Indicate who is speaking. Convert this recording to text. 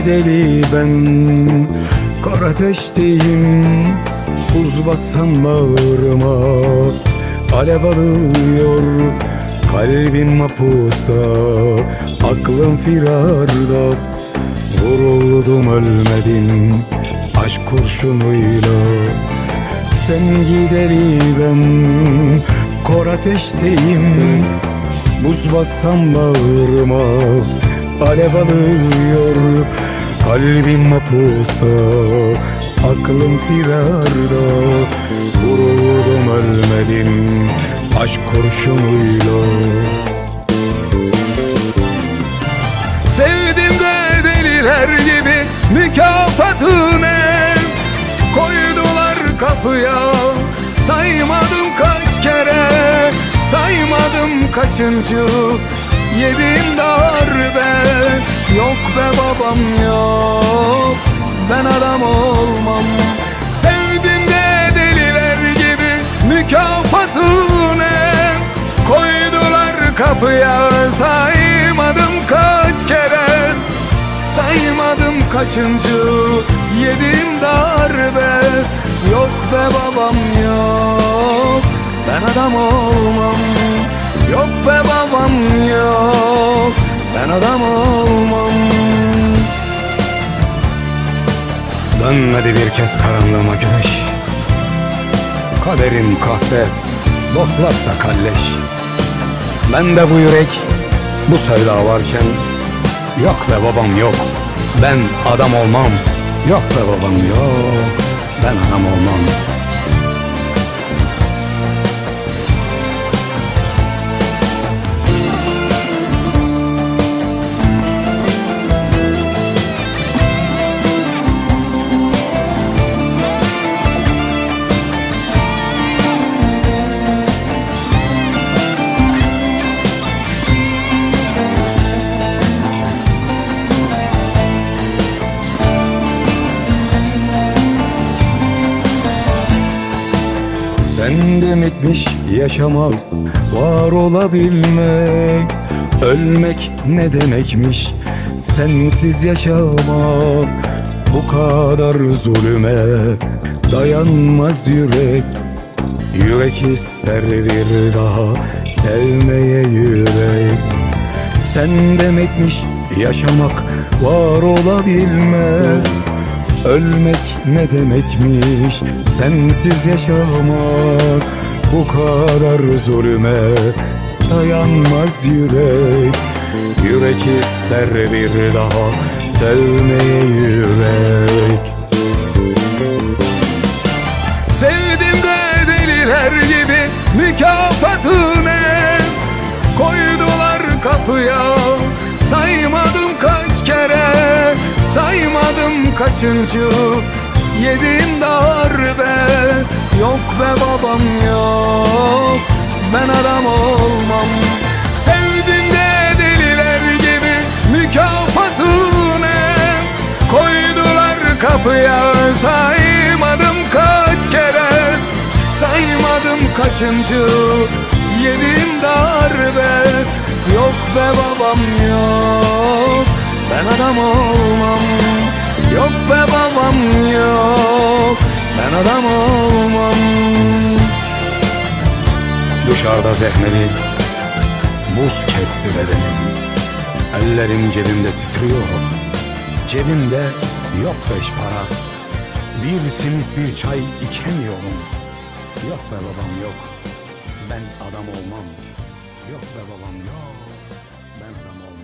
Speaker 1: deli ben, kor ateşteyim. Buz bassam bağrıma, alev alıyor. Kalbim mapusta, aklım firarda. Vuruldum ölmedim aşk kurşunuyla. Sen gideri ben, kor ateşteyim. Buz bassam bağrıma, alev alıyor. Kalbim mapusta, aklım firarda. Vuruldum ölmedim aşk kurşunuyla. Sevdim de deliler gibi, mükafatı ne? Koydular kapıya, saymadım kaç kere. Saymadım kaçıncı yedim darbe. Yok be babam yok, ben adam olmam. Sevdim de deliler gibi, mükafatı ne? Koydular kapıya, saymadım kaç kere. Saymadım kaçıncı yedim darbe. Yok be babam yok, ben adam olmam. Yok be babam yok, ben adam olmam. Dön hadi bir kez karanlığıma güneş. Kaderim kahve, dostlarsa kalleş. Bende bu yürek, bu sevda varken. Yok be babam yok, ben adam olmam. Yok be babam yok, ben adam olmam. Sende bitmiş yaşamak, var olabilmek. Ölmek ne demekmiş, sensiz yaşamak. Bu kadar zulüme dayanmaz yürek. Yürek ister bir daha sevmeye yürek. Sen demekmiş yaşamak, var olabilmek. Ölmek ne demekmiş, sensiz yaşamak. Bu kadar zulüme dayanmaz yürek. Yürek ister bir daha sevmeye yürek. Sevdim de deliler gibi, mükafatı ne? Koydular kapıya, saymadım kaç kere. Saymadım kaçıncı yedim darbe. Yok be babam yok, ben adam olmam. Sevdim de deliler gibi, mükafatı ne? Koydular kapıya, saymadım kaç kere. Saymadım kaçıncı yedim darbe. Yok be babam yok, ben adam olmam. Yok be babam yok, ben adam olmam. Dışarıda zehmeli buz kesti bedenim. Ellerim cebimde titriyor. Cebimde yok 5 para. Bir simit bir çay içemiyorum. Yok be babam yok, ben adam olmam. Yok be babam yok, ben adam olmam.